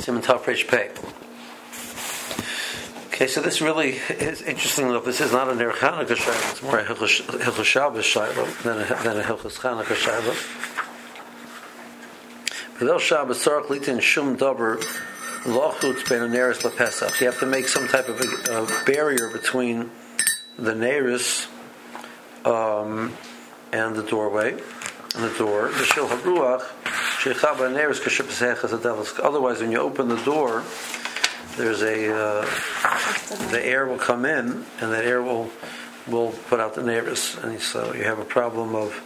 Simon Tafresh Pei. Okay, so this really is interesting enough. This is not a Ner Chanukah Shiloh, it's more a Hilchos Shabbos Shiloh than a Hilchos Chanukah Shiloh. B'Leil Shabbos Tzarich Litin Shum Davar Lochutz Ben Neris LaPesach. You have to make some type of a barrier between the Neris and the doorway, and the door. B'Shil HaRuach Sheichaba Neris K'Ship Pesach Adelis. Otherwise, when you open the door, there's the air will come in, and that air will put out the Neris, and so you have a problem of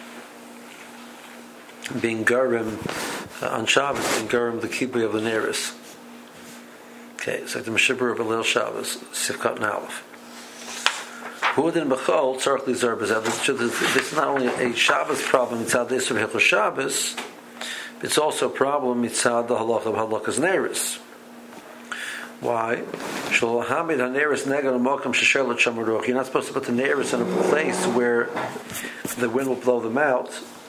being garim on Shabbos, being garim the kibbutz of the Neris. Okay, it's like the Meshibur of B'Leil Shabbos, Sifkat and Aleph. Huadin B'chol Tzarich Lizar B'Zeh. This is not only a Shabbos problem mitzad the Yisur Hilchos Shabbos, it's also a problem mitzad the halacha of halakas Neris. Why? You're not supposed to put the Neris in a place where the wind will blow them out,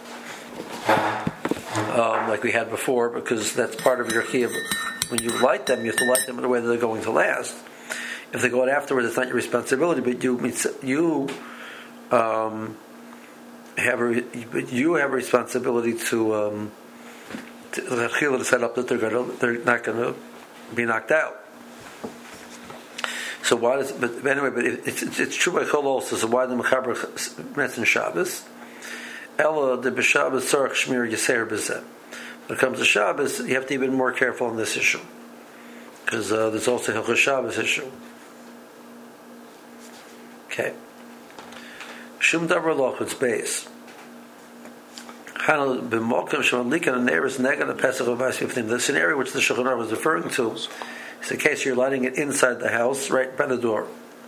like we had before, because that's part of your chiyuv. When you light them, you have to light them in a way that they're going to last. If they go out afterwards, it's not your responsibility, but you have a responsibility to set up that they're not going to be knocked out. So why does? But anyway, but it's true by Chol also. So why the Mechaber mentions Shabbos? Ella the b'Shabbos tzarich shmir yaser b'zeh. When it comes to Shabbos, you have to be even more careful on this issue, because there's also a Hilchos Shabbos issue. Okay. Shum davar lochutz beis. Hanal b'mokim shemalikan and neris neged the pesach of Vasiftim. The scenario which the Shulchan Aruch was referring to is the case you're lighting it inside the house, right by the door.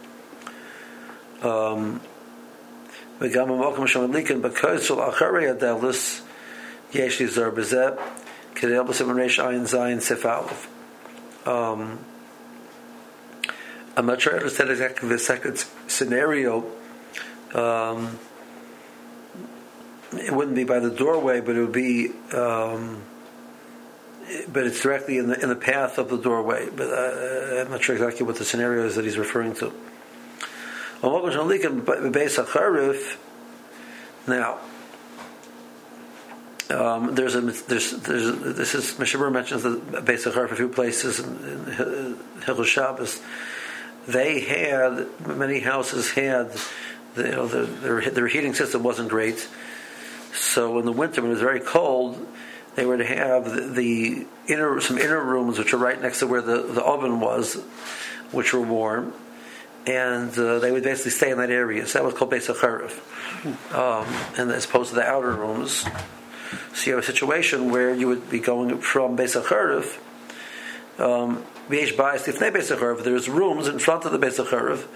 V'gam b'mokim shemalikan b'koisel acharei adelis yesh lizar b'zeh k'dei b'sim reish ayin zayin sif aleph. I'm not sure I understand exactly the second scenario. It wouldn't be by the doorway, but it would be, but it's directly in the path of the doorway. But I'm not sure exactly what the scenario is that he's referring to. Now, this is Meshibur mentions the Beis HaCharif a few places in Hilchos Shabbos. Many houses had, their heating system wasn't great. So in the winter, when it was very cold, they would have some inner rooms which are right next to where the oven was, which were warm, and they would basically stay in that area. So that was called Beis HaCharif, and as opposed to the outer rooms. So you have a situation where you would be going from Beis HaCharif. There's rooms in front of the Beis HaCharif.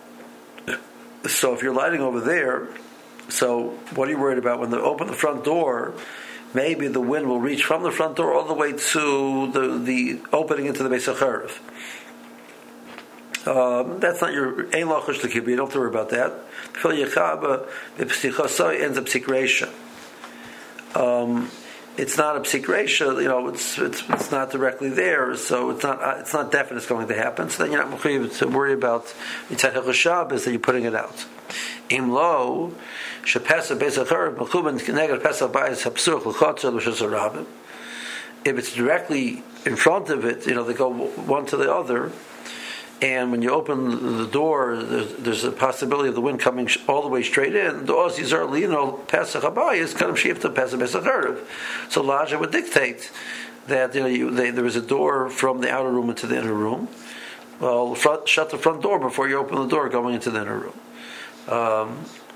So if you're lighting over there, so what are you worried about? When they open the front door, maybe the wind will reach from the front door all the way to the opening into the Beis HaCharif. That's not your ein lachush l'kibbutz. You don't have to worry about that. Ends up psik reisha. It's not a psik reisha, it's not directly there, so it's not definite it's going to happen. So then you're not mechuyev to worry about mitzad Hilchos Shabbos that you're putting it out. Im lo shepesa Beis HaCharif mechuben neged pesach bayis hapsuch l'chotzer l'shus harabim. If it's directly in front of it, they go one to the other. And when you open the door, there's a possibility of the wind coming all the way straight in. The Aussies are, Pesach Habayis, kind of shifted Pesach Beis HaCharif. So Laja would dictate that there is a door from the outer room into the inner room. Well, shut the front door before you open the door going into the inner room. Now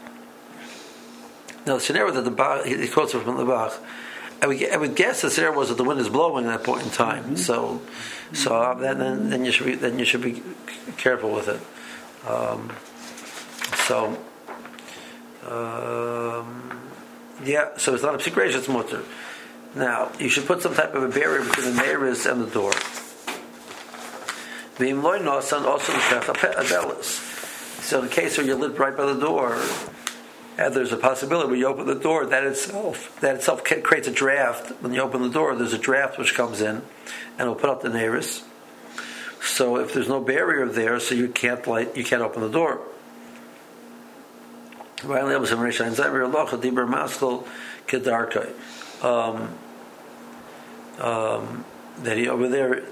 the scenario that the Bach, he quotes from the Bach, I would guess the scenario was that the wind is blowing at that point in time. Mm-hmm. So then you should be careful with it. So it's not a psik reisha, it's mutter. Now you should put some type of a barrier between the neighbors and the door. So in the case where you live right by the door, and there's a possibility when you open the door that itself creates a draft. When you open the door, there's a draft which comes in, and it'll put out the neiris. So if there's no barrier there, so you can't open the door. That he over there,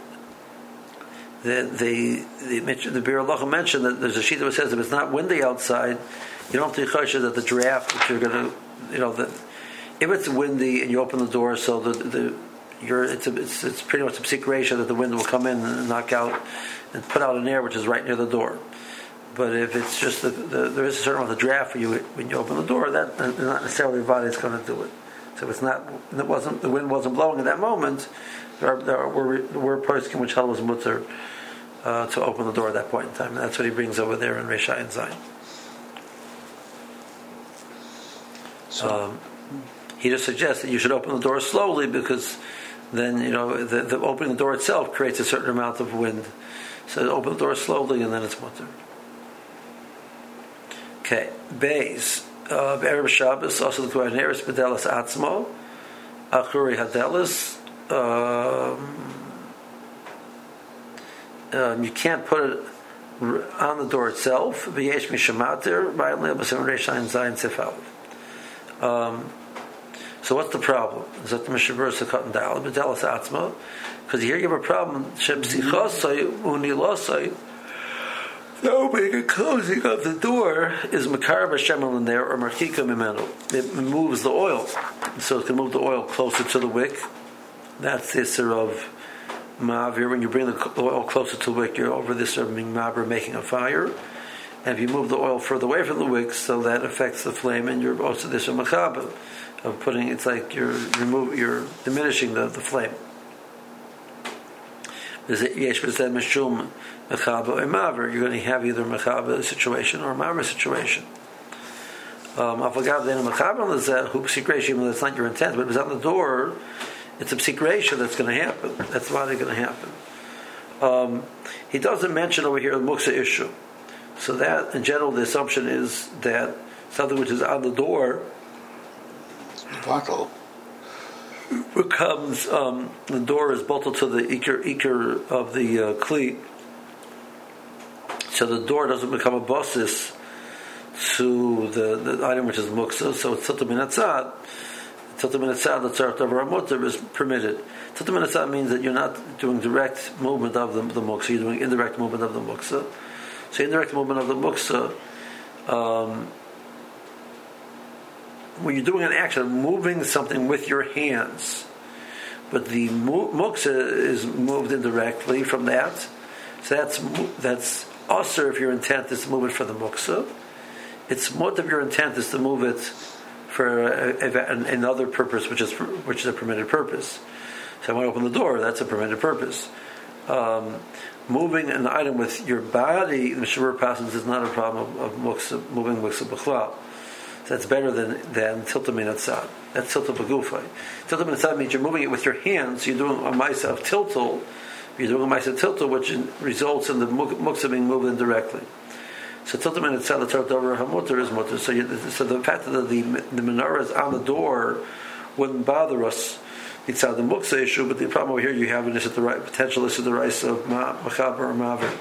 the Biur Halacha mentioned that there's a sheet that says if it's not windy outside, you don't have to be choshev that the draft that you're going to, that if it's windy and you open the door, so it's pretty much a psik ratio that the wind will come in and knock out and put out an air which is right near the door. But if it's just there is a certain amount of draft for you when you open the door, that not necessarily the body is going to do it. So it's not. The wind wasn't blowing at that moment. There were poskim which held was mutter to open the door at that point in time, and that's what he brings over there in Reisha and Zayin. So he just suggests that you should open the door slowly because then the opening the door itself creates a certain amount of wind. So open the door slowly and then it's mutter. Okay, Beis Erev Shabbos also the Kohen Eres Bedelas Atzmo Achuri Hadelis. You can't put it on the door itself. V'yesh mishamatir b'ayim le'abasim reishayin zayin sefal. So what's the problem? Is that the Mishabur Sekot Dal Bedelas Atzmo? Because here you have a problem. Shepsichosay unilosay. The opening and closing of the door is makar b'shemel in there or marchika mimenu. It moves the oil, so it can move the oil closer to the wick. That's the issur of ma'avir. When you bring the oil closer to the wick, you're over this of ma'avir, making a fire. And if you move the oil further away from the wick, so that affects the flame, and you're also this of machaba of putting. It's like you're diminishing the flame. Yesh b'zeh mishum mechaba or maver. You're going to have either mechaba situation or maver situation. Afagav then a mechaba l'zeh hu psik reisha. That's not your intent, but if it's on the door, it's a psik reisha that's going to happen. That's why they're going to happen. He doesn't mention over here the muksa issue. So that, in general, the assumption is that something which is on the door becomes the door is bolted to the ikar of the kli, so the door doesn't become a basis to the item which is muksa. So it's tilta min atzad. Tilta min atzad, the tzarech over mutter is permitted. Tilta min atzad means that you're not doing direct movement of the muksa, you're doing indirect movement of the muksa. So indirect movement of the muksa, when you're doing an action, moving something with your hands, but the muksa is moved indirectly from that. So that's also if your intent is to move it for the muksa. It's more if your intent is to move it for another purpose, which is a permitted purpose. So when I open the door, that's a permitted purpose. Moving an item with your body, the Mishabur passes is not a problem of muksa, moving muksa b'chlal. So that's better than tilta min atzad. That's tilta b'gufay. Tilta min atzad means you're moving it with your hands. So you're doing a ma'isa of tiltal. You're doing a ma'isa of tiltal, which results in the muksa being moved indirectly. So tilta min atzad, the tzarech over hamutter is mutter. So the fact that the menorah is on the door wouldn't bother us. It's out the muksa issue, but the problem over here you have is at the right potential is at the rice of machaber or maver.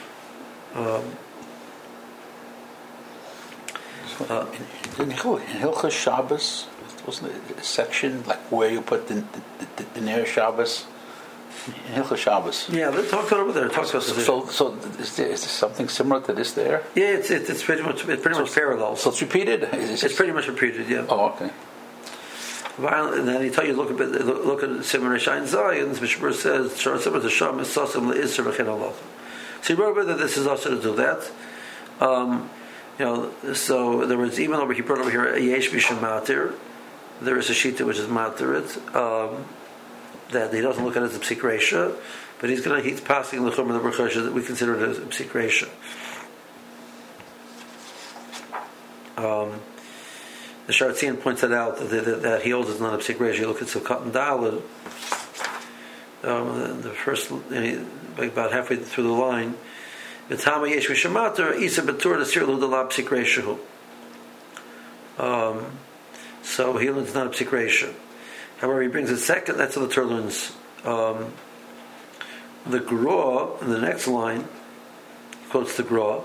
In Hilchos Shabbos, wasn't it a section like where you put the Ner Shabbos? In Hilchos Shabbos. Yeah, they talked over there. So is there something similar to this there? Yeah, it's pretty much parallel. So it's repeated. It's pretty much repeated. Yeah. Oh, okay. And then he tell you look at Simon Reishayin Zayin. The Mishabur says Shor Simon to Shom is Sosim leIsser v'Chen Allah. So he wrote that this is also to do that. So there was even over he brought over here Yesh B'Shematir. There is a shita which is matirit that he doesn't look at it as a psik reisha, but he's passing the chum of the berchosha that we consider it as a psik reisha. The Sharatzian points that out that he holds it's not a psik reisha. You look at Sukkot and Daled, the first about halfway through the line. V'tama yesh v'shemater isa betur l'sir l'udalab psik reisha. So he learns not a psik reisha. However, he brings a second. That's how the Tur learns the Gra, in the next line, quotes the Gra.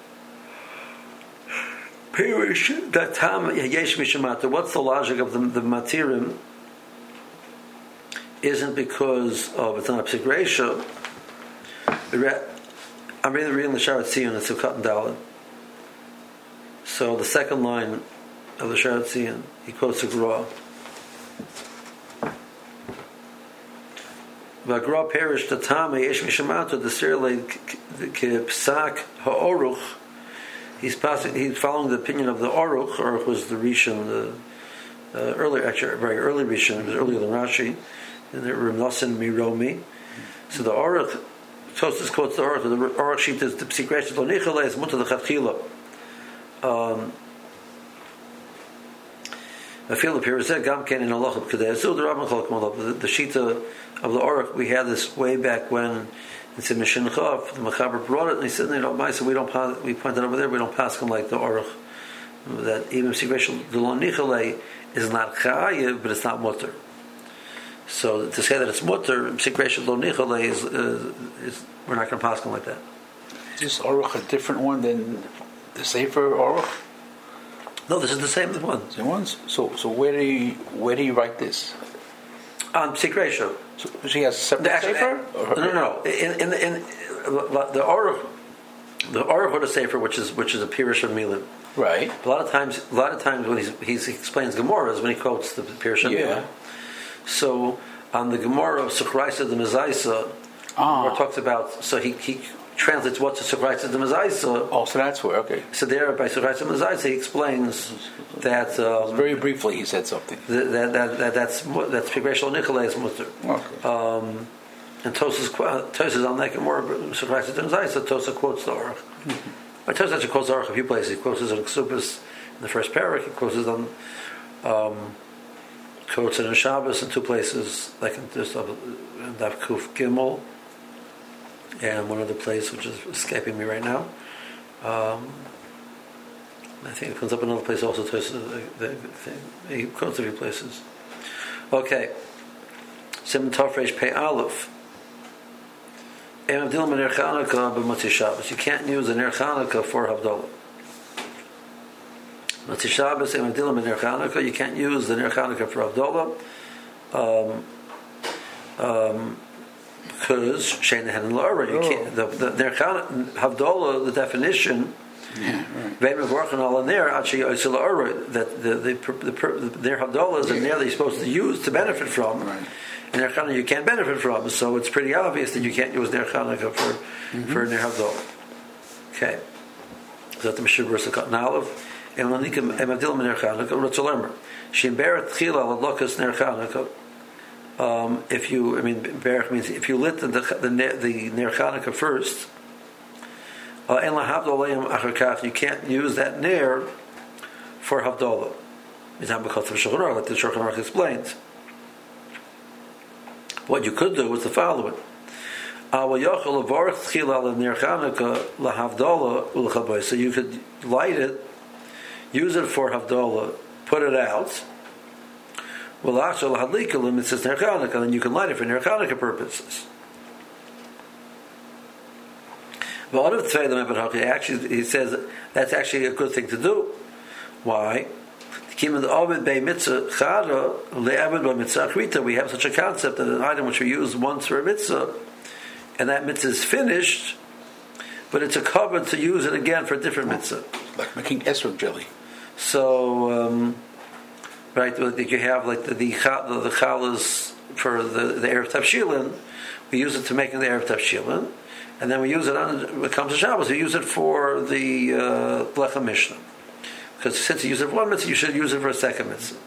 What's the logic of the Matirim? Isn't because of it's not a Psik Reisha. I'm reading the Sharat Tzion, it's Sukkot and Dalet. So the second line of the Sharat Tzion, he quotes the Gra. V'agra perish the Tama Yesh Mishamato the Sirle K'Psak Ha'oruch. He's following the opinion of the Aruch. Aruch was the Rishon, the earlier, actually very early Rishon. It was earlier than Rashi. And the Ramnasan Miromi. So the Aruch, Tosfos quotes the Aruch. The Aruch sheet is the Psik Reisha Lo Nichale is Mutar L'Chatchila. I feel the Pirazeh Gamken in Allah Kedei. So the Rambam Chalak Malach. The Shita of the Aruch, we had this way back when it's in Mishin Chav. The Mechaber brought it, and he said, "We pointed over there. We don't pass him like the Aruch. That even Psik Reisha Lo Nichale is not Chayiv, but it's not Mutar. So to say that it's Mutar, Psik Reisha Lo Nichale is we're not going to pass him like that. Is this Aruch a different one than the Sefer Aruch? No, this is the same one. Same ones. So where do you write this? On Psik Reisha. So she has a separate Sefer? No. In the Aruch wrote a Sefer, which is a Pirush of Milim. Right. A lot of times when he explains Gemaras, when he quotes the Pirush of Milim. So on the Gemara of Sukhraisa the Mezaisa, where it talks about, so he translates what's a Sukhraisa the Mezaisa. Oh, so that's where, okay. So there, by Sukhraisa the Mezaisa, he explains that very briefly he said something. That's Psik Reisha Lo Nichale is Mutar. Okay. And Tosfos on that Gemara Sukhraisa the Mezaisa, Tosfos quotes the Aruch. Tosfos actually quotes the Aruch a few places. He quotes it on Ksubis in the first parak. He quotes it on quotes it in Shabbos in two places, like in Daf Kuf Gimel, and one other place which is escaping me right now. I think it comes up another place also. He quotes a few places. Okay, Simon Tafresh Pei Aleph. You can't use an Ner Chanukah for Havdalah. Matzah Shabbos, you can't use the Ner Chanukah for Havdalah, because Shein Hen Lara, you can't. The Ner Havdalah, the definition, that the Ner Havdalah is a Ner that you're supposed to use to benefit from, and Ner Chanukah you can't benefit from. So it's pretty obvious that you can't use Ner Chanukah for Ner Havdalah. Okay, so that the Meshur verse Kat Nalav. And Lanikim Emadil Ner Chanukah Rutzolemer. Shimberet Tchila Lalokas Ner Chanukah. Berach means if you lit the Ner Chanukah first, En LaHavdalah Achar you can't use that Ner for Havdalah. It's not because of Shulchan Aruch, like the Shulchan Aruch explains. What you could do was the following. So you could light it, use it for Havdalah, put it out. It says Ner Chanukah, and then you can light it for Ner Chanukah purposes. Actually, he says that's actually a good thing to do. Why? We have such a concept that an item which we use once for a mitzvah, and that mitzvah is finished, but it's a cover to use it again for a different mitzvah. Like making esrog jelly. So, right, like you have like the challahs for the Erev Tavshilin, we use it to make the Erev Tavshilin, and then we use it when it comes to Shabbos, we use it for the Lechem Mishnah. Because since you use it for one mitzvah, you should use it for a second mitzvah.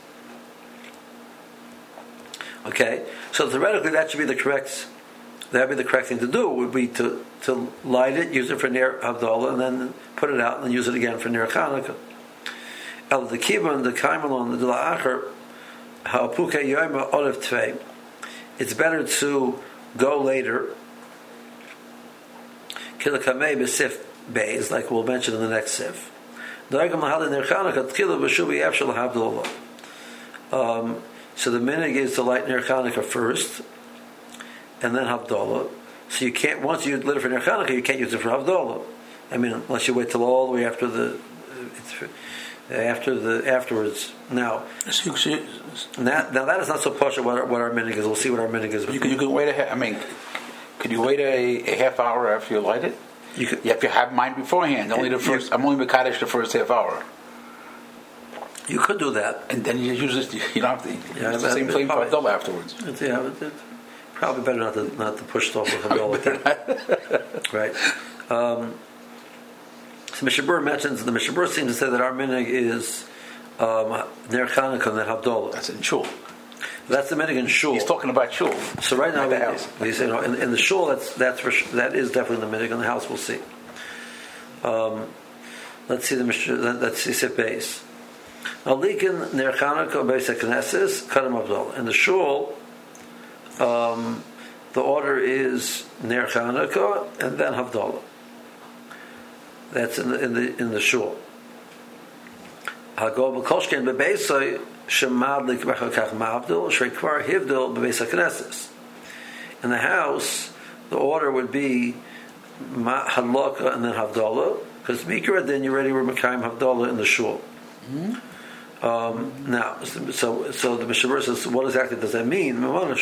Okay, so theoretically that should be the correct. That would be the correct thing to do. Would be to light it, use it for Ner Havdalah, and then put it out and then use it again for Ner Chanukah. El the kibbun the kaimelon the la'acher ha'puke yoyma olav tvei. It's better to go later. Kilakamei b'sif beis, like we'll mention in the next sif. So the minig is to light Ner Chanukah first, and then Havdalah, So you can't, once you lit it for Ner Chanukah, you can't use it for Havdalah. I mean, unless you wait till all the way afterwards. Now that is not so posh what our minhag is. We'll see what our minhag is. You can wait could you wait a half hour after you light it? You have to have mine beforehand. Only the first. I'm only Mekadesh the first half hour. You could do that, and then you use it. You don't have to use the same flame for Havdalah afterwards. It's probably better not to push it off with Havdalah like that. Right. So Mishabur mentions, the Mishabur seems to say that our minhag is Ner Chanukah and then Havdalah. That's in shul. That's the minhag in shul. He's talking about shul. So right now, we say, in the shul, that is definitely the minhag. In the house, we'll see. Let's see the Mishabur. Let's see Sif Beis. Alikin Ner Chanukah Beis HaKnesses Kadam Havdalah. In the shul, the order is Ner Chanukah and then Havdalah. That's in the shul. Hago b'kolshkein bebeisai shemadlik b'chakach mavdil shreikvar hivdil bebeis haknesses. In the house, the order would be hadlaka and then havdalah, because mikra then you already were mekayim havdalah in the shul. Mm-hmm. Now, so the Mishabur says, what exactly does that mean?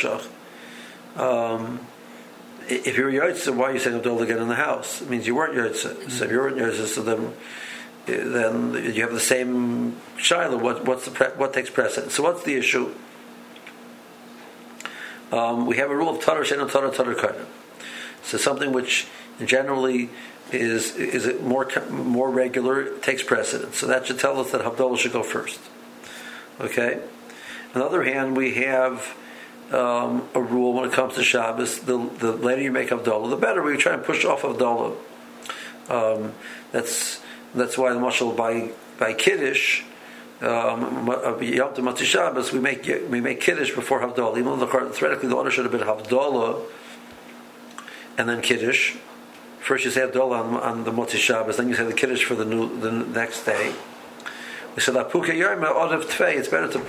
If you're Yotze, why are you saying Havdalah again in the house? It means you weren't Yotze. Mm-hmm. So if you weren't Yotze, so then you have the same Shiloh. What takes precedence? So what's the issue? We have a rule of Tadar Shein Tadar Tadar Karna. So something which generally is more regular takes precedence. So that should tell us that Havdalah should go first. Okay. On the other hand, we have a rule when it comes to Shabbos: the later you make Havdalah, the better. We try and push off Havdalah. That's why the mashal by Kiddush, Yom Tov Motzei Shabbos, we make Kiddush before Havdalah. Even though theoretically the order should have been Havdalah and then Kiddush. First you say Havdalah on the Motzei Shabbos, then you say the Kiddush for the next day. We said Apuka Yom Odev Tvei. It's better to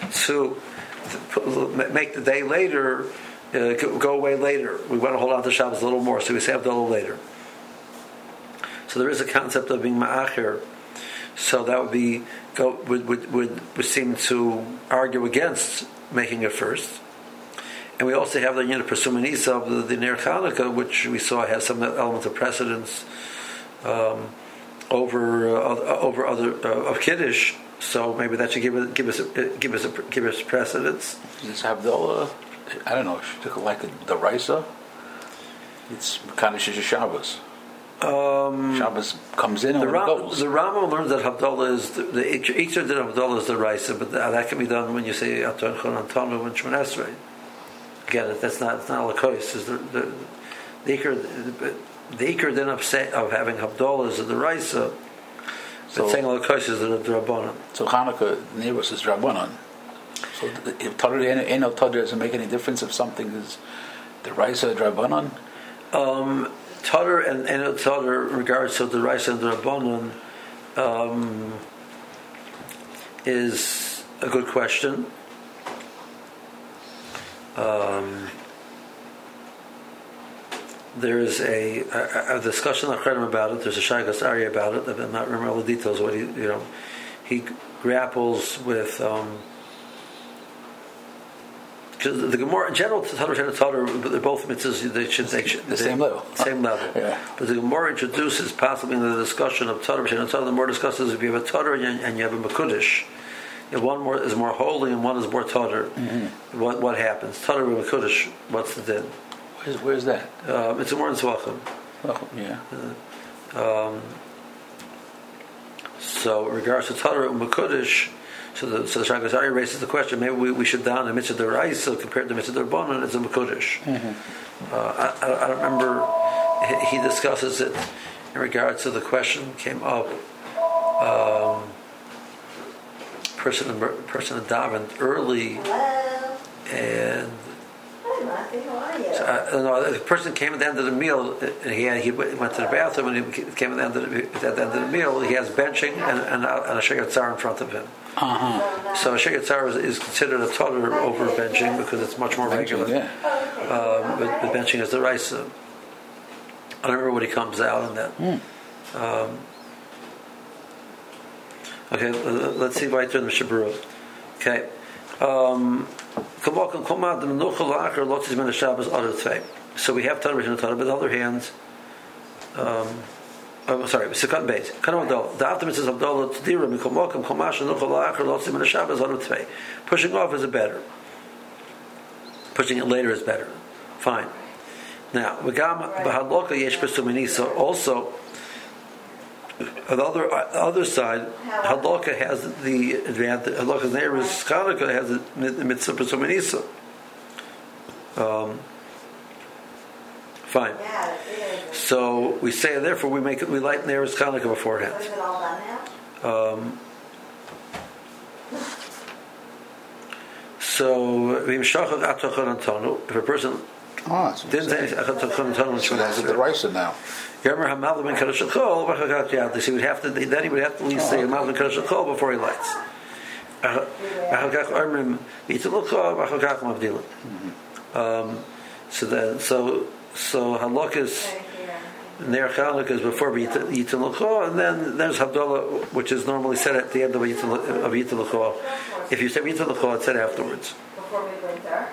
make the day later go away later. We want to hold on to Shabbos a little more, so we say Havdalah later. So there is a concept of being ma'acher. So that would seem to argue against making it first. And we also have the unit Persumanisa of the Ner Chanukah, which we saw has some element of precedence over other of Kiddush. So maybe that should give us precedence. This Havdalah, I don't know. Should look like the Raisa. It's kind of Shabbos. Shabbos comes in and goes. The Rambam learns that Havdalah is the Ikar did Havdalah is the Raisa, but that can be done when you say Aton Chon Antonu and Shemon Esrei. Again, it's not Lakois. The Ikar din of having Havdalah is the Raisa. So saying Lakois is the Rabbanon. So Chanukah Neros is Rabbanon. So if Torah Eno Torah doesn't make any difference if something is the Raisa Rabbanon. Torah and Eno Torah regards to the Raisa and the Rabbanon is a good question. There is a discussion about it. There's a Shaigas Ari about it. I'm not remember all the details. What he grapples with because the Gemara in general, Torah and Torah, they're both mitzvahs. They should the same level. Same level. Yeah. But the Gemara introduces possibly in the discussion of Torah and Torah. The more discusses if you have a Torah and you have a Mekudesh. If one is more holy and one is more Torah, mm-hmm. what happens? Torah and Mekudesh. What's the din? Where's that? It's a more in Tzvachim. Yeah. So, in regards to Torah and Mekudesh, so the Shaigas Ari raises the question: maybe we should down the mitzvah d'oraisa compared to the mitzvah d'Rabbanan as a Mekudesh. Mm-hmm. I don't remember. He discusses it in regards to the question came up. Person had davened early, and the person came at the end of the meal, and he went to the bathroom, and he came at the end of the meal. He has benching and a Shegar Tzar in front of him. Uh-huh. So a Shegar Tzar is considered a Torah over benching because it's much more regular. Yeah. But benching is the Raisa. I don't remember what he comes out on that. Okay, let's see right there in the Mishabura. Okay. So we have Tanah Rishon Tanah, but on the other hand, Second base. The aftermath is Abdullah Tadira Mikomokim Komash and Nuchalachar Lotzim and Shabbos on Tvei. Pushing off is better. Pushing it later is better. Fine. Now, V'gam B'Hadloka Yesh Pesuminisa also. On the other side, Hadloka has the advantage. Hadloka there is Chanukah has the mitzvah Pesuminisa. Fine. So we say, therefore, we light Neres Chanukah beforehand. So if a person didn't say the rice now. He would have to. Then he would have to at least say Malvin Kaddish Chol before he lights. So halakha is Ner Chanukah is before Yitin L'cho, and then there's Havdalah, which is normally said at the end of Yitin L'cho. If you say Yitin L'cho, it's said afterwards. Before we went there.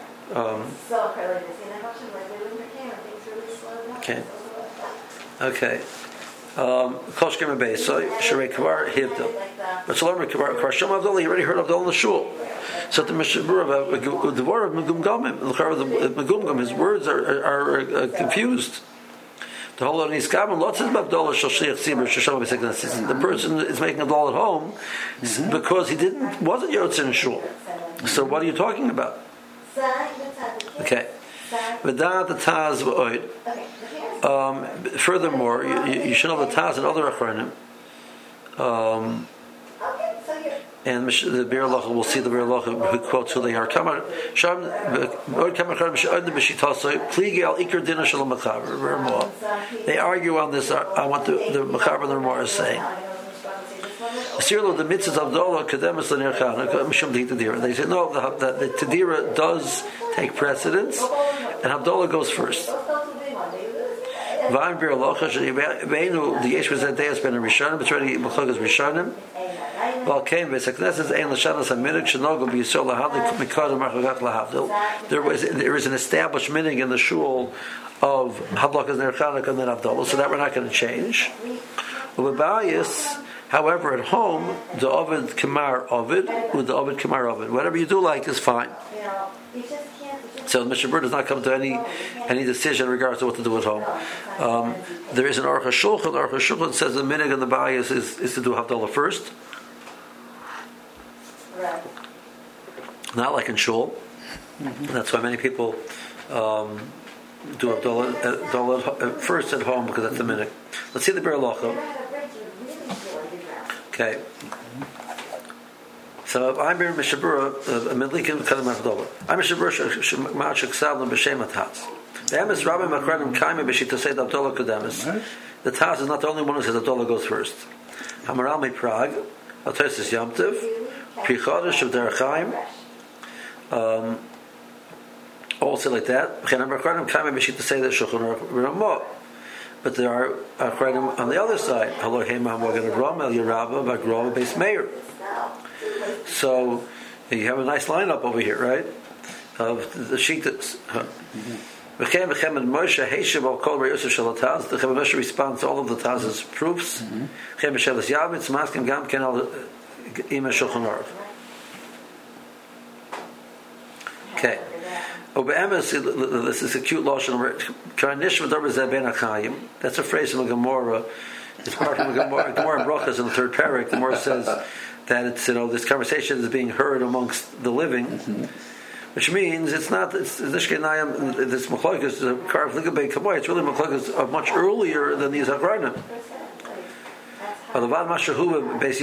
Okay. Okay. Koshkim and Beis, so Sherei Kvar Hivdil. But Shalom Kvar Shem Havdalah, he already heard Havdalah in the shul. So the Mishabura, the word of Megumgamim, the Megumgam, his words are confused. The whole of Niskam, lots of Havdalah Shashliach Tzibur Shasham B'Seknas. The person is making a doll at home because he wasn't Yotzei in shul. So what are you talking about? Okay. V'dat the Taz v'oid. Furthermore, you should know the Taz and other Achronim. And the Be'er Lacha, we'll see the Be'er Lacha who quotes who they are. They argue on this, on what the Mechaber and the Ramah is saying. The mitzvahs of Abdullah Kademus L'Ner Chanukah Mishum Tadira. They say no, that the Tadira does take precedence, and Abdullah goes first. V'ayim Be'er Lacha She'Veinu the Yesh V'Zadeus Ben Rishonim. It's already Mechagas Rishonim. Well, came there is an established meaning in the shul of Hablakas Ner Chanukah and then Abdullah, so that we're not going to change. However, at home, the Ovid Kamar Ovid with the Ovid Kamar Ovid. Whatever you do like is fine. So the Mishabur does not come to any decision in regards to what to do at home. There is an Aruch HaShulchan. The Aruch HaShulchan says the minig and the bias is to do Havdalah first. Right. Not like in shul. That's why many people do Havdalah first at home because that's the minig. Let's see the Be'er Lacha. Okay. So I'm Be'er Mishabura Medlikin Kadam Havdalah. I'm Mishabura Ma'achik Savlam B'Shem HaTaz. The Emes Rabbi Makranim Kaime B'Shitosei Havdalah Kademis. The Taz is not the only one who says Havdalah goes first. Hamaralmi Prague, Atosis Yomtiv, Prichodesh of Derech Chaim, also like that. But there are Achronim on the other side. So you have a nice lineup over here, right? Of the Shitas. The Moshe responds to all of the Taz's proofs. Okay. This is a cute lotion. That's a phrase from the Gemara. It's part of the Gemara Brachas in the third parak. The Gemara says that it's this conversation is being heard amongst the living, which means it's not this Nishkenayim. This Machlokas the Karv Ligabei Kamoy. It's really Machlokas much earlier than these Achronim. The Beis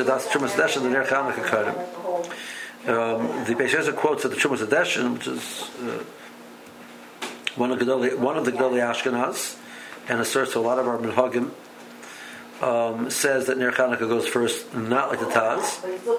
Yosef quotes at the Trumas Hadeshin, which is one of the Gedolei Ashkenaz, and a source to a lot of our Minhagim, says that Ner Chanukah goes first, not like the Taz.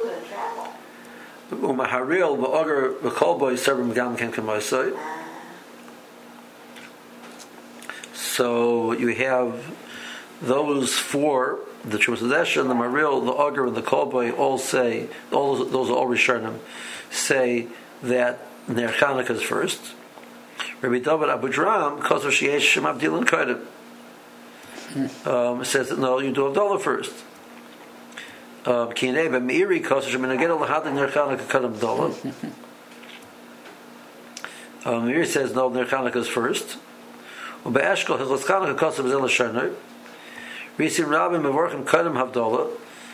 Umaharil v'oger v'kolboy serbim gam ken kamoisoi. So you have those four, the Trumas Hadesha, the Maril, the Auger, and the Kolboy, all say, those are all Rishonim, say that Ner Chanukah is first. Rabbi David Abu Dram, Koso Sheyesh Shem Abdil and Kodim, says that no, you do Havdalah first. Kinei B'Meiri Koso Shem Menaged Lahad Ner Chanukah Kodim Havdalah. Meiri says no, Ner Chanukah is first. Ube'eshkol Hilchos Chanukah Koso B'Zel Hashanah. Risim Rabbi Mevorchim Kodim Havdalah.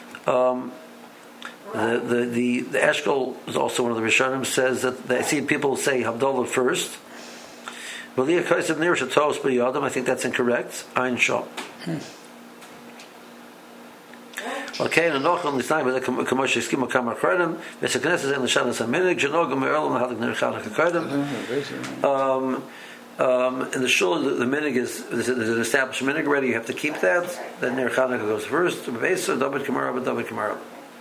The Eshkol is also one of the Rishonim, says that I see people say Havdalah first. I think that's incorrect. Ein Shah. Okay, and Nochel Nisnai with the Kamosh Schema Kamar Kredem, Mr. Knesset and the Shanas Aminik, Janogam Merlin Hadik Nerchanaka Kredem. In the Shul, the minig is there's an established minig already. You have to keep that. Then Nerchanaka goes first. Besa David Kamara, but David Kamara.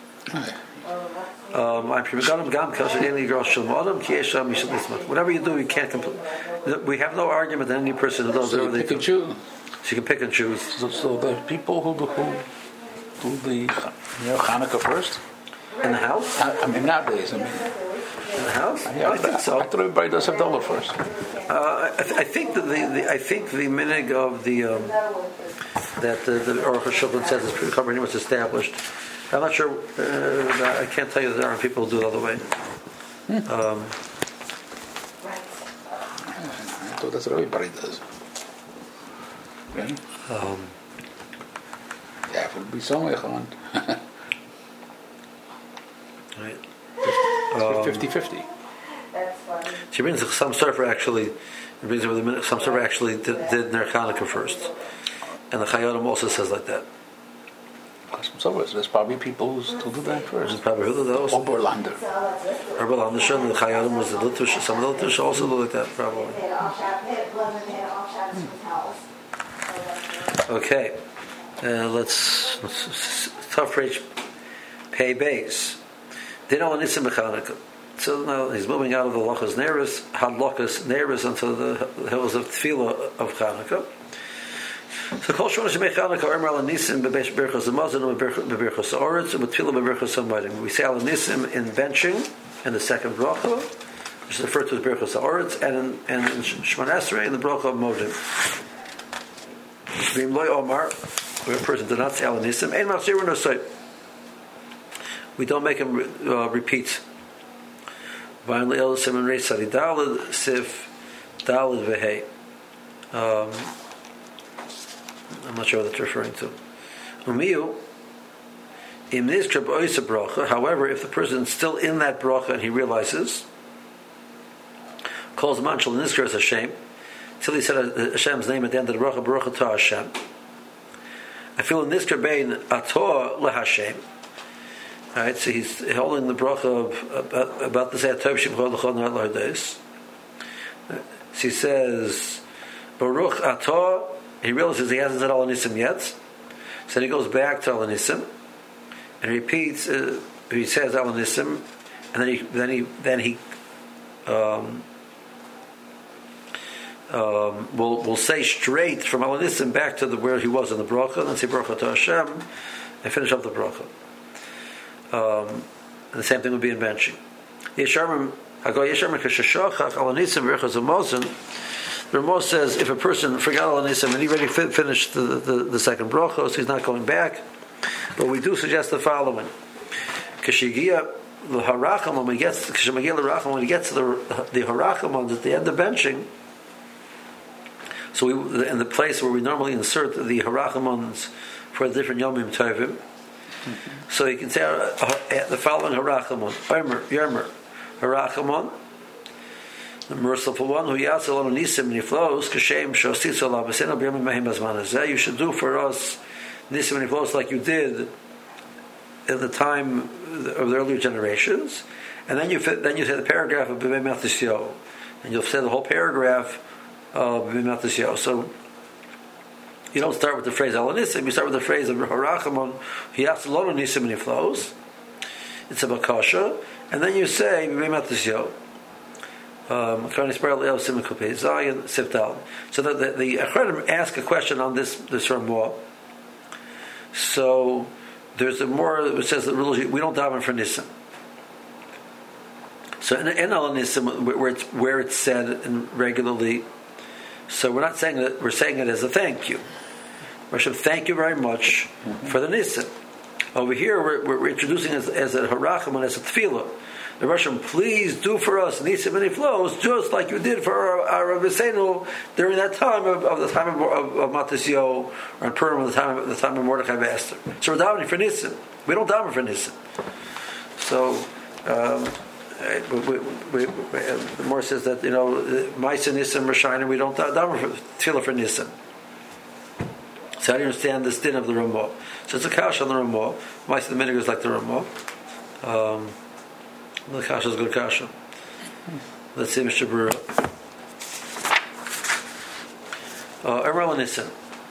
Whatever you do, you can't complete. We have no argument that any person who does whatever they do. So you can pick and choose. So the people who do the Hanukkah first in the house. I mean nowadays. In the house. Yeah, I think so. I thought everybody does Havdalah first. I think that the minig of the that the Aruch HaShulchan says is pretty much established. I'm not sure. I can't tell you that there aren't people who do it the other way. I thought that's what everybody does. Okay. Yeah, it would be so much fun. Right. 50-50. She brings some surfer actually. It brings over the minute. Some surfer actually did Ner Chanukah first, and the Chayonim also says like that. So there's probably people who still do that first. There's probably who do those. Oberlander. Oberlander, and the Chayonim was the Litvish. Some of the Litvish also do like that, probably. Okay, let's tough rage pay base. Dinah Nisim Chanukah. So now he's moving out of the Lochas Neris, Hadlokas Neris, onto the hills of Tefillah of Chanukah. So Kol Shona Shemei Chanukah Omer Al Nisim Bebesh Berchos Hamazon and Beberchos Haaretz and Tefillah Beberchos Hamayim. We say Al Nisim in benching in the second bracha, which is referred to as Berchos Haaretz, and in Shemon Esrei in the bracha of Modim. V'im Loi Omar, where a person does not say Al Nisim, Ein Machzirun Osei. We don't make him repeat. V'im Le'el Siman Reis Sadi Daled Sif Daled V'Hei. I'm not sure what that's referring to. However, if the person is still in that bracha and he realizes, calls Manshal Niskar as Hashem, till he said Hashem's name at the end of the bracha, Baruch Atah Hashem. I feel in Niskar Bein Atah LeHashem. Alright, so he's holding the bracha about the Zayat Tov Shem Chol L'Chol Na'at L'Hardeis. So he says, Baruch Atah. He realizes he hasn't said Al Nisim yet, so then he goes back to Al Nisim and repeats. He says Al Nisim, and then he will say straight from Al Nisim back to where he was in the bracha, and then say Baruch Atah Hashem, and finish up the bracha. And the same thing would be in benching. Yesharmim Hago Yesharmim Kashashachach Al Nisim Berchos Hamazon. The Ramah says if a person forgot Al Nisim and he already finished the second bracha, so he's not going back. But we do suggest the following: Kashigia l'harachamon, when he gets to the harachamon at the end of benching. So in the place where we normally insert the harachamons for the different yomim tovim, so you can say the following harachamon: Yomer harachamon. The merciful one who yasel on nisim and he flows kashem shositz olav b'sena b'yomim mahim bazman hazeh. You should do for us nisim and he flows like you did in the time of the earlier generations, and then you say the paragraph of b'mei matisyo, and you'll say the whole paragraph of b'mei matisyo. So you don't start with the phrase al nisim. You start with the phrase of harachamon who yasel on nisim and he flows. It's a bakasha, and then you say b'mei matisyo. So the Achronim ask a question on this Ramah. So there's a more which says that we don't daven for Nisim. So in Al Nisim, where it's said and regularly, so we're not saying that, we're saying it as a thank you. Hashem, thank you very much for the Nisim. Over here, we're introducing it as a harachim and as a tefillah. The Russian, please do for us nisim and flows, just like you did for our Rabbeinu during that time of the time of Matisyo or Purim, the time of Mordechai and Esther. So we're davening for nisim. We don't daven for nisim. So the more says that Ma'aseh nisim Rishayim, we don't daven for tefillah for nisim. So how do you understand this din of the Ramah? So it's a kash on the Ramah. Ma'aseh the minhag is like the Ramah. The kasha is good kasha. Let's see, Mr. Brewer. Erel Nissen.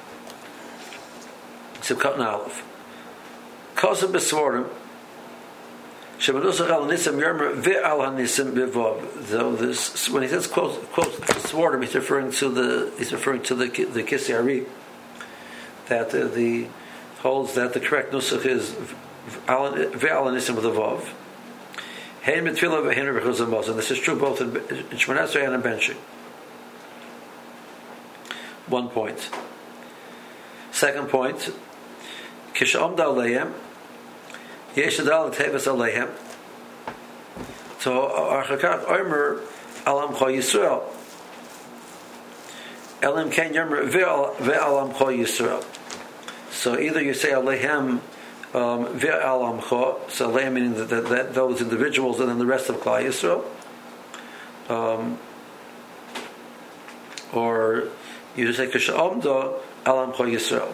Sibkat Nalef. Kosev Beswarim. Shemanusach al Nissen Yermer Ve'al HaNissen Bivov. So this, when he says quote Beswarim, he's referring to the Kisei Ari. That the holds that the correct nusach is Ve'al HaNissen with a Vav. And this is true both in Shmoneh Esrei and in benching. 1 point. Second point, Kishomda Aleim, Yeshadal Tevis Aleim. So Archakat Omer Alam Cho Yisrael. Elim Ken Yomer Ve'alam Cho Yisrael. So either you say Aleim so Leah meaning that those individuals and then the rest of Klal Yisrael, or you just say Kishomda Alam Cho Yisrael.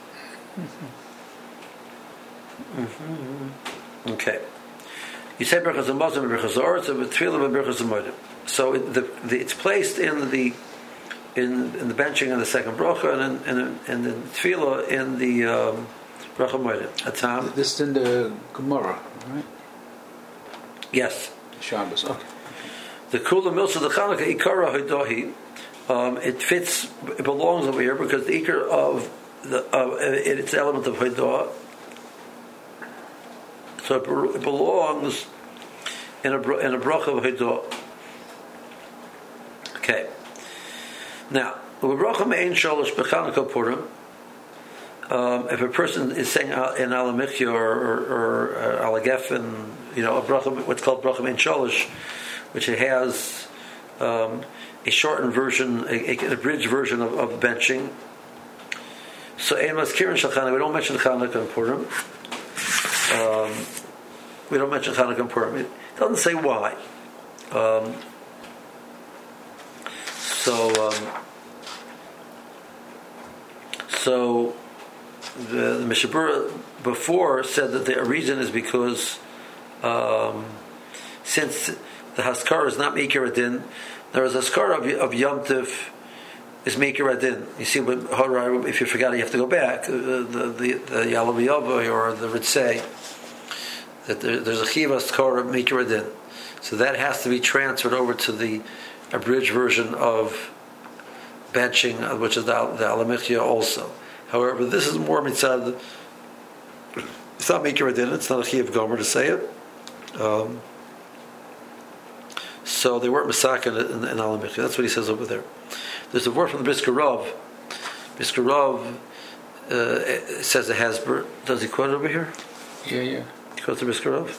Okay. You say Berachas Hamazon and Berachas Ha'aretz and Tefillah and Berachas Hamodim. So it's placed in the benching in the second bracha and the Tefillah in the Atam. This is in the Gemara, right? Yes. Shabbos, okay. The Kula Milsa the Chanukah Ikara Hidahi. It belongs over here because the Ikar of it's an element of Hidah. So it belongs in a bracha of Hidah. Okay. Now, bracha me'ein shalosh b'Chanukah Purim. If a person is saying in Alamichya or Alagefen, a bracha, what's called bracha mein shalosh, which it has a shortened version, a abridged version of benching. So ein maskirin shel Chanukah, we don't mention Chanukah in Purim. We don't mention Chanukah in Purim. It doesn't say why. So the Mishabura before said that the reason is because since the Haskara is not Meikar Adin, there is a Haskara of Yom Tif is Meikar Adin. You see, if you forgot, you have to go back. The Yalav Yavai or the Ritzei, that there's a Chiv Haskara of Meikar Adin. So that has to be transferred over to the abridged version of benching, which is the Alamichya also. However, this is more mitzad. It's not Meikar Adin. It's not a Chiv Gomer to say it. So they weren't Masakin in Alamichya. That's what he says over there. There's a word from the Brisker Rav. Brisker Rav says it has. Does he quote it over here? Yeah. He quotes the Brisker Rav.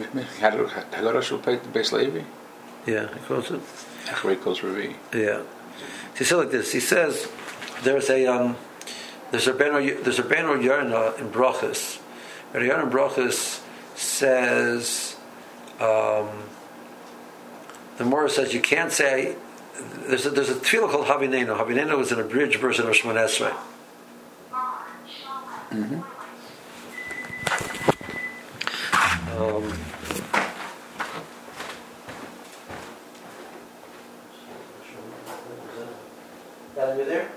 Yeah, he quotes it. Yeah. He says like this. He says there's a Beno Yerna in Brachas. Beno Yerna in Brachas says the Morah says you can't say there's a tefillah called Havinenu. Havinenu is an abridged version of Shmoneh Esrei. Are you there?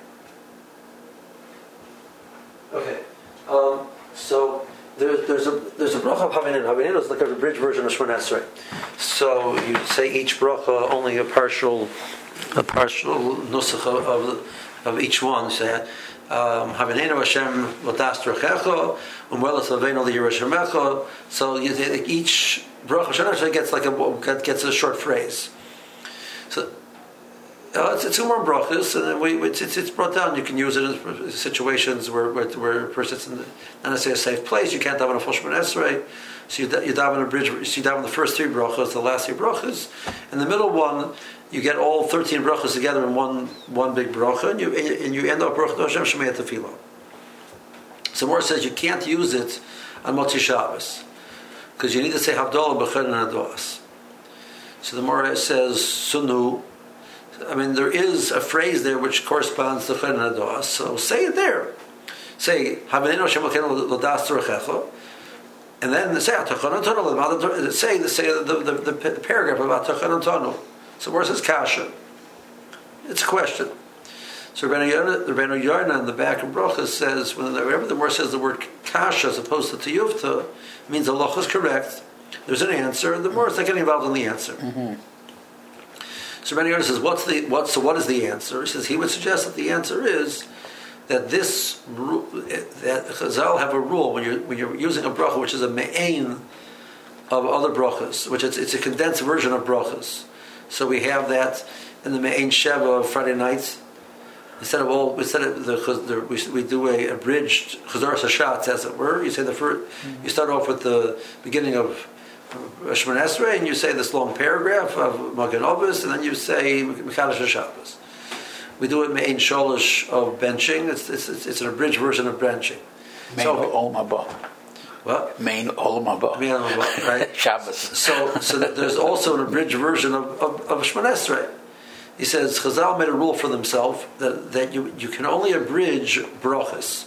Okay. So there's a bracha of Havinenu. Havinenu is like a abridged version of Shmoneh Esrei. So you say each bracha only a partial nusach of each one. Say Haveneinu Hashem l'das drachecha u'melas Haveinu l'yirashamecha. So each bracha gets a short phrase. So it's two more brachas, and then it's brought down. You can use it in situations where a person's in not necessarily a safe place. You can't daven a full Shemona Esrei, so you daven a bridge. So you daven the first three brachas, the last three brachas, and the middle one you get all 13 brachas together in one big bracha, and you end up bracha Hashem Shemei Tefillah. So Mor says you can't use it on Motzi Shabbos because you need to say Havdalah b'Chol and Ados. So the Mor says Sunu. I mean, there is a phrase there which corresponds to Chol and Ados, so say it there. Say Haveneinu Hashem Elokeinu l'das drachecha, and then say the paragraph about Tachon Antonu. So where says Kasha? It's a question. So Rabbeinu Yarna in the back of Brocha says, whenever the word says the word Kasha as opposed to Tiyuvta, it means the loch is correct. There's an answer, and the more is not getting involved in the answer. Mm-hmm. So Rabbeinu Yarna says, what is the answer? He says he would suggest that the answer is that that Chazal have a rule when you're using a bracha which is a me'ain of other brachas, which it's a condensed version of brachas. So we have that in the Me'ain Sheva of Friday nights. We do a abridged Chazaras Hashatz, as it were. You say you start off with the beginning of Shemona Esrei, and you say this long paragraph of Magen Avos, and then you say Mekadosh HaShabbos. We do it Me'ain Sholosh of benching. It's an abridged version of benching. Me'ain Olam Haba. What? Me'ain Olam Haba. Me'ain Olam Haba, right? Shabbos. So there's also an abridged version of Shemona Esrei. He says Chazal made a rule for themselves that you can only abridge brachas.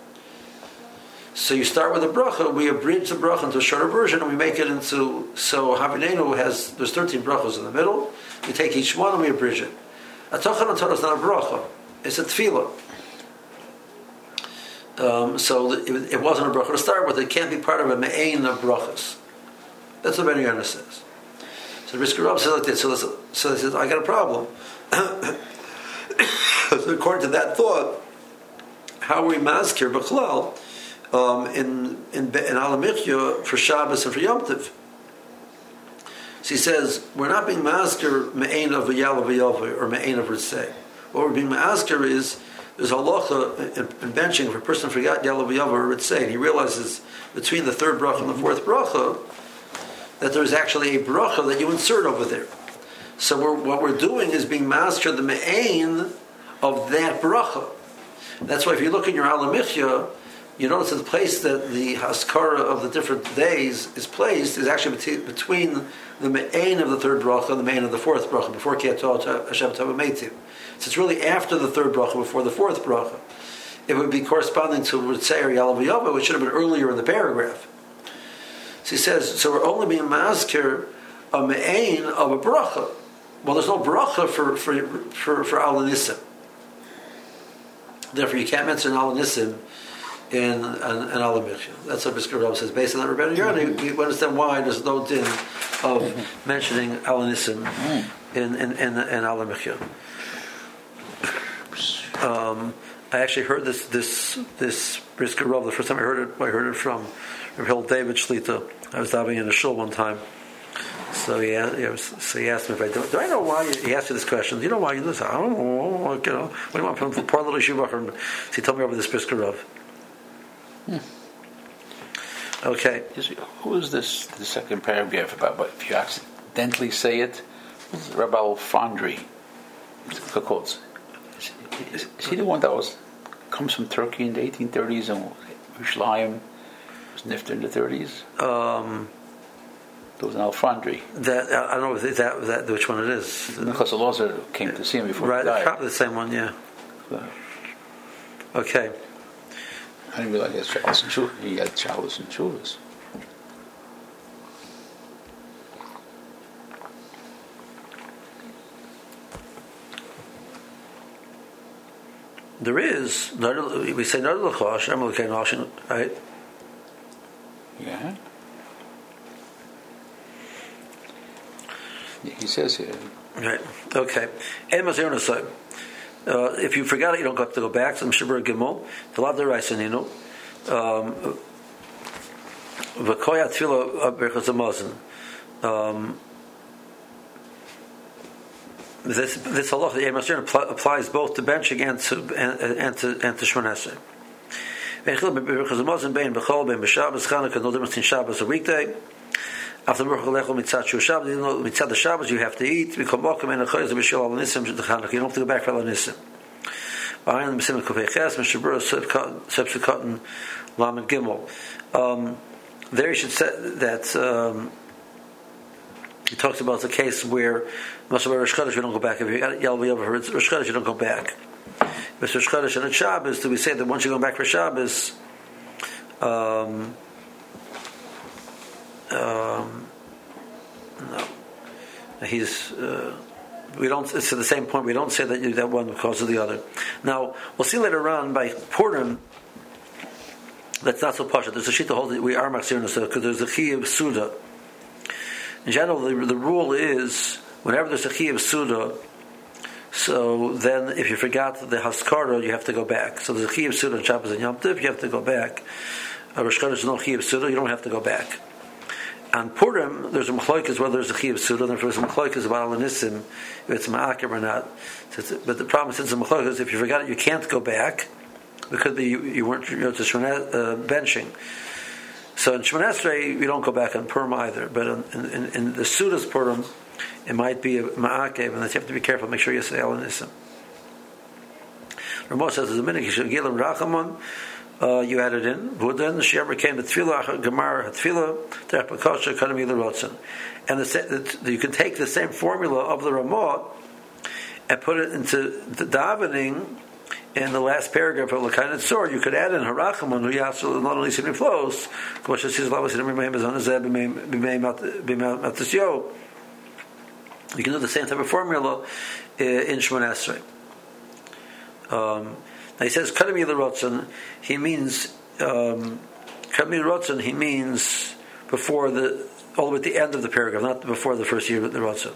So you start with a bracha, we abridge the bracha into a shorter version, and we make it into, so Haveneinu there's 13 brachas in the middle, we take each one and we abridge it. A Tachon Antonu is not a bracha, it's a tefillah. So it wasn't a bracha to start with, it can't be part of a me'ain of brachas. That's what Ben Yonah says. So Brisker Rav says like this, so he says, I got a problem. So according to that thought, how are we maskir b'chlal in Alamichya for Shabbos and for Yom Tov? So he says, we're not being maskir me'ain of V'yal V'yavah or me'ain of Ritzei. What we're being maskir is, there's halacha in benching, if a person forgot Yal V'yavah or Ritzei, and he realizes between the third bracha and the fourth bracha, that there's actually a bracha that you insert over there. So what we're doing is being master the me'ain of that bracha. That's why if you look in your Alamichya, you notice that the place that the haskara of the different days is placed is actually between the me'ain of the third bracha and the me'ain of the fourth bracha, before Kiyato Hashem Tavameitiv. So it's really after the third bracha, before the fourth bracha. It would be corresponding to Ritzei or Yalav V'yavah, which should have been earlier in the paragraph. So he says, so we're only being maskir a me'ain of a bracha. Well, there's no bracha for Al Nisim. Therefore, you can't mention Al Nisim in Al Michya. That's what Brisker Rav says. Based on that Rebbeinu Yonah, you understand why there's no din of mentioning Al Nisim in Al Michya. I actually heard this Brisker Rav the first time I heard it from Rabbi David Shlita. I was davening in a shul one time. So he asked me if I do I know why he asked me this question. Do you know why you do this? I don't know. What do you want from the poor little yeshiva? So he told me over this Brisker Rav. Okay. Who is this? The second paragraph about? But if you accidentally say it, Rabbi Fondry. Is he the one that comes from Turkey in the 1830s and Yerushalayim was nifter in the 30s? There was an Alfandri. I don't know if that which one it is. Nicholas Elazar came to see him before he died. Probably the same one, yeah. Okay. I didn't realize he had Shabbos and Shuvas. There is. We say Nardal Chosh, right? Yeah. He says here. Right. Okay. If you forgot it, you don't have to go back. So Mishabur Gimel, the Lav Deraisaninu, V'koya Tefillah Berachos Hamazon. This halacha, the Emes applies both to benching and to Shmoneh Esrei. Berachos Hamazon bein b'chol bein b'Shabbos Chanukah, no difference in Shabbos or weekday. After the mitzad the Shabbos, you have to eat. You don't have to go back for Al-Nisim. Behind the Mesim Kufei Ches, Mishabur Sepsukatan Lamed Gimel. There you should say that he talks about the case where Masabah Rosh Chodesh you don't go back. If you got Yalvi over Rosh Chodesh you don't go back. If Rosh Chodesh and Shabbos, do we say that once you go back for Shabbos? No, he's. We don't. It's to the same point. We don't say that one because of the other. Now we'll see later on by Purim. That's not so pasha. There's a shita hold that we are machzir because there's a chiyuv suda. In general, the rule is whenever there's a chiyuv suda, so then if you forgot the haskara, you have to go back. So there's a chiyuv suda on Shabbos and Yom Tov, you have to go back. Rosh Chodesh is no chiyuv suda, you don't have to go back. On Purim, there's a machlokas whether there's a chiyuv suda, and if there's a machlokas about Al-Nisim, if it's ma'akim or not. But the problem since the machlokas, if you forgot it, you can't go back because you weren't to benching. So in Shmoneh Esrei, you don't go back on Purim either. But in the Sudas Purim, it might be a ma'akev, and you have to be careful. Make sure you say Al-Nisim. Ramah says, "There's a minute you should give them rachamon." You add it in. Then the Shemer came to Tefillah, Gemara, Tefillah, Terpakosha, Kanami L'Rotzen. And you can take the same formula of the Ramah and put it into the davening in the last paragraph of L'Kain Tzor. You could add in Harachamon, who Yassul, not only Sinim flows, Kosha Siz Lavas, Sinim B'mei Mazon Zeb, B'mei Matasyo. You can do the same type of formula in Shmoneh Esrei. Now he says Kadami L'Rotzen. He means Kadami L'Rotzen. He means before all the way at the end of the paragraph, not before the first year of the Rotzen.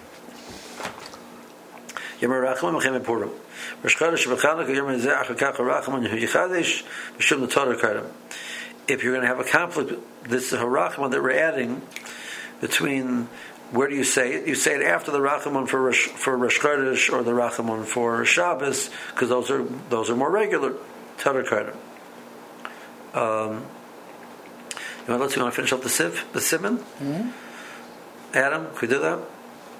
Yemar Rachamon Mechem Purim. Rosh Chodesh V'Chanukah Yemar Zeh Achakach Rachamon Yichadesh Mishum the Torah Karam. If you're going to have a conflict, this is a Rachamon that we're adding between. Where do you say it? You say it after the Rachamon for Rosh Chodesh or the Rachamon for Shabbos, because those are more regular. Torah Karam. You want to finish up the Siman? Mm-hmm. Adam, could we do that?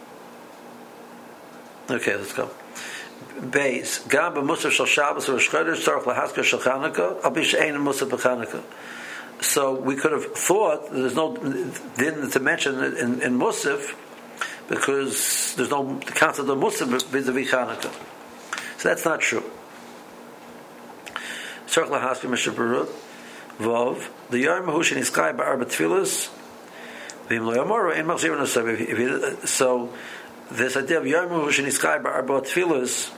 Okay, let's go. Beis Gam b'Musaf Shel Shabbos or Rosh Chodesh Tzarich Lahaskar Shel Chanukah Al B'Shein Musaf B'Chanukah. So we could have thought there's no din to mention it in Musaf because there's no concept of Musaf vis-a-vis Chanukah. So that's not true. Tzarich Lahaskar Mishaburut Vov the Yom Hu Sheniskay Ba'arba Tfilas V'im Lo Yomoru Ein Machzir Nasav. So this idea of Yom Hu Sheniskay Ba'arba Tfilas.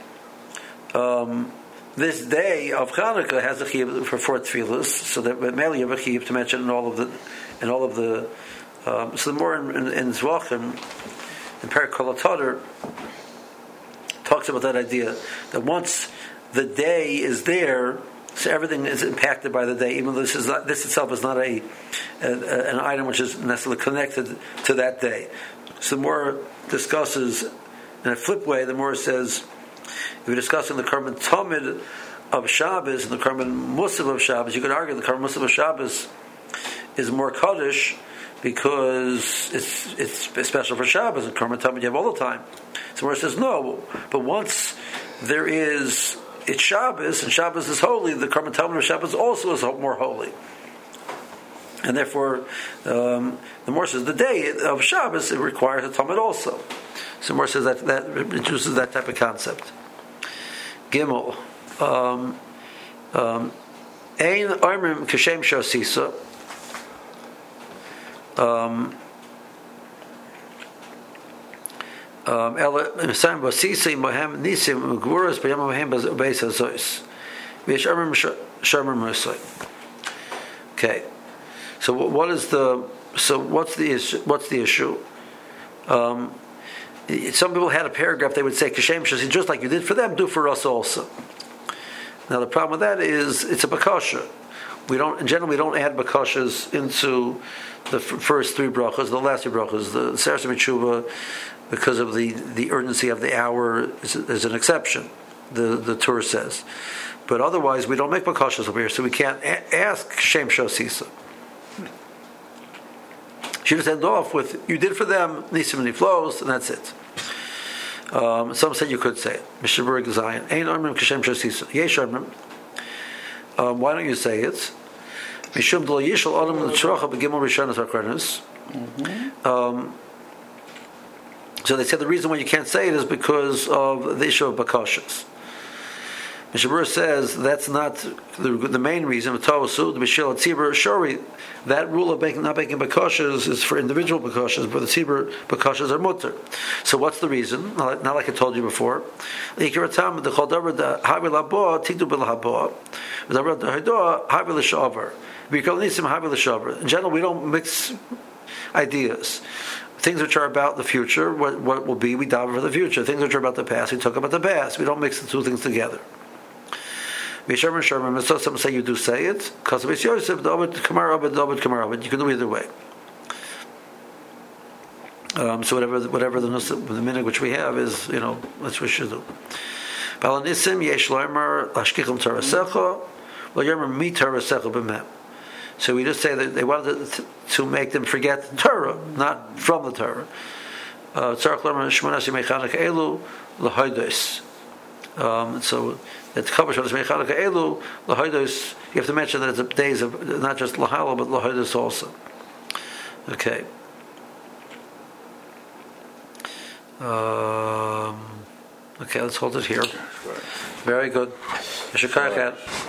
This day of Chanukah has a chiyuv for 4 tefillas, so that mainly you have a chiyuv to mention in all of the. So the more in Zvachim, in Perek Kol HaTorah, talks about that idea that once the day is there, so everything is impacted by the day. Even though this itself is not an item which is necessarily connected to that day. So the more discusses in a flip way, the more it says. If you're discussing the Karban Tamid of Shabbos and the Karban Musaf of Shabbos, you could argue the Karban Musaf of Shabbos is more Kaddish because it's special for Shabbos, and Karban Tamid you have all the time. So where it says no, but once it's Shabbos and Shabbos is holy, the Karban Tamid of Shabbos also is more holy. And therefore, the more says the day of Shabbos, it requires a Tamid also. So more says that introduces that type of concept. Gimel. Ein Armim Kashem Shasisa. Ela Misam Basisi Mohem Nisim Guras Bayam Mohem Beis Hazois. Vish Armim Sharmim Musay. Okay. So what's the issue? some people had a paragraph, they would say, Kashem Shasi, just like you did for them, do for us also. Now the problem with that is, it's a bakasha. In general, we don't add bakashas into the first three brachas, the last three brachas. The Seres Mitzvah, because of the urgency of the hour, is an exception, the Torah says. But otherwise, we don't make bakashas over here, so we can't ask Kashem Shasisa. She just end off with, you did for them, Nisim and Niflos, and that's it. Some say you could say it. Mishabur Zion. Ein Armim Kashem Shasisa. Yesh Armim. Why don't you say it? Mishum Dol Yishal Adam L'Tzrocha B'Gimel Rishonos HaKronos. So they said the reason why you can't say it is because of the issue of bakashas. Mishabur says that's not the main reason. That rule of not making bakashas is for individual bakashas, but the tzibur bakashas are mutter. So what's the reason? Not like I told you before. In general, we don't mix ideas. Things which are about the future, what will be, we daven for the future. Things which are about the past, we talk about the past. We don't mix the two things together. Some say you do say it, because of Yosef, you can do either way. So whatever the minhag which we have is, that's what we should do. So we just say that they wanted to make them forget the Torah, not from the Torah. So that you have to mention that it's days of not just Lahala but Lahodos also. Okay. Okay, let's hold it here. Very good.